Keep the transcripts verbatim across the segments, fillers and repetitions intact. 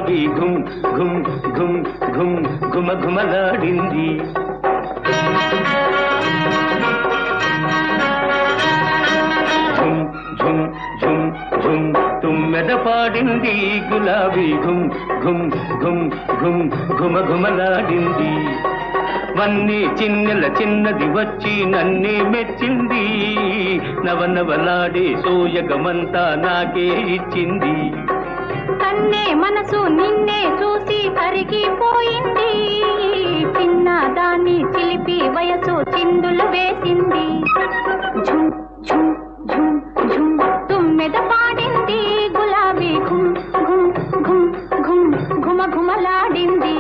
గులాబీ ఘుమ్ ఘుమ్ ఘుమ్ ఘుమ్ ఘుమ ఘుమలాడింది. ఝుమ్ ఝుమ్ ఝుమ్ ఝుమ్ తుమ్మెద పాడింది గులాబీ ఘుమ్ ఘుమ్ ఘుమ్ ఘుమ్ ఘుమ ఘుమలాడింది. వన్నీ చిన్నెల చిన్నది వచ్చి నన్నే మెచ్చింది. నవనవలాడే సోయగమంతా నాకే ఇచ్చింది. కన్నే మనసు నిన్నే చూసి కరిగిపోయింది. చిన్న దాన్ని చిలిపి వయసు చిందులు వేసింది. ఝుమ్ ఝుమ్ ఝుమ్ ఝుమ్ తుమ్మెద పాడింది గులాబీ ఘుమ్ ఘుమ్ ఘుమ్ ఘుమ్ ఘుమ ఘుమలాడింది.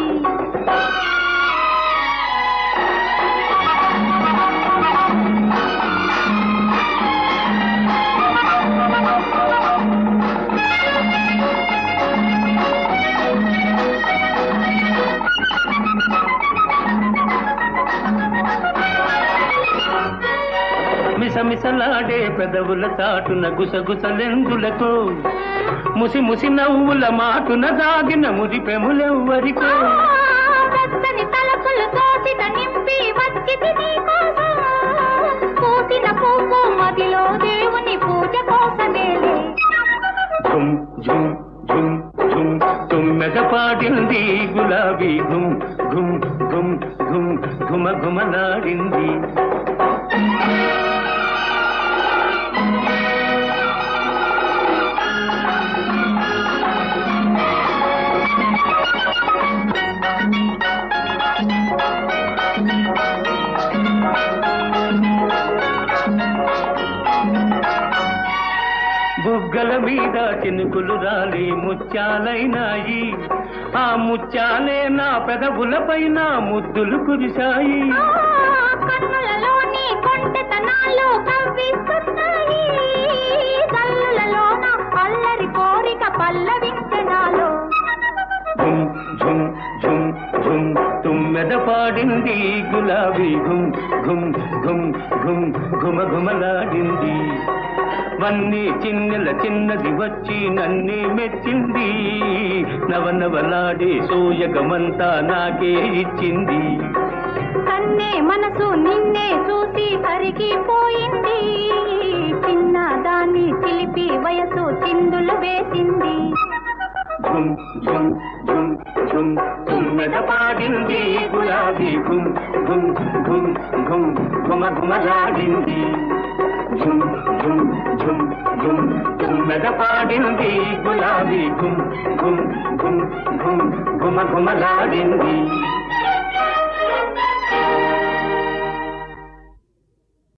మిసమిసలాడే పెదవుల చాటున గుసగుసలెందులతో ముసి ముసి నవ్వుల మాటున దాగిన మురిపెములెవ్వరికో. వెచ్చని తలపులు తోసిన నింపి వచ్చింది నీకోసం. పూసిన పువ్వు మదిలో దేవుని పూజ కోసమేలే. ఝుమ్ ఝుమ్ ఝుమ్ ఝుమ్ తుమ్మెద పాడింది గులాబీ ఘుమ్ ఘుమ్ ఘుమ్ ఘుమ్ ఘుమ ఘుమలాడింది. బుగ్గల మీద చినుకులు రాలి ముత్యాలైనాయి. ఆ ముత్యాలే నా పెదవుల పైన ముద్దులు కురిశాయి. కన్నులలోని కొంటెతనాలు కవ్విస్తున్నాయి. కళ్ళలోన అల్లరి కోరిక పల్లవించనాలో. ఝుమ్ ఝుమ్ ఝుమ్ ఝుమ్ తుమ్మెద పాడింది గులాబీ ఘుమ్ ఘుమ్ ఘుమ్ ఘుమ్ ఘుమ ఘుమలాడింది. వన్నీ చిన్నెల చిన్నది వచ్చి నన్నే మెచ్చింది. నవనవలాడే సోయగమంతా నాకే ఇచ్చింది. కన్నే మనసు నిన్నే చూసి కరిగిపోయింది. చిన్న దాన్ని చిలిపి వయసు చిందులు వేసింది. ఝుమ్ ఝుమ్ ఝుమ్ ఝుమ్ తుమ్మెద పాడింది గులాబీ ఘుమ్ ఘుమ్ ఘుమ్ ఘుమ్ ఘుమ ఘుమలాడింది. ఝుమ్ ఝుమ్ ఝుమ్ ఝుమ్ తుమ్మెద పాడింది గులాబీ ఘుమ్ ఘుమ్ ఘుమ్ ఘుమ్ ఘుమ ఘుమలాడింది.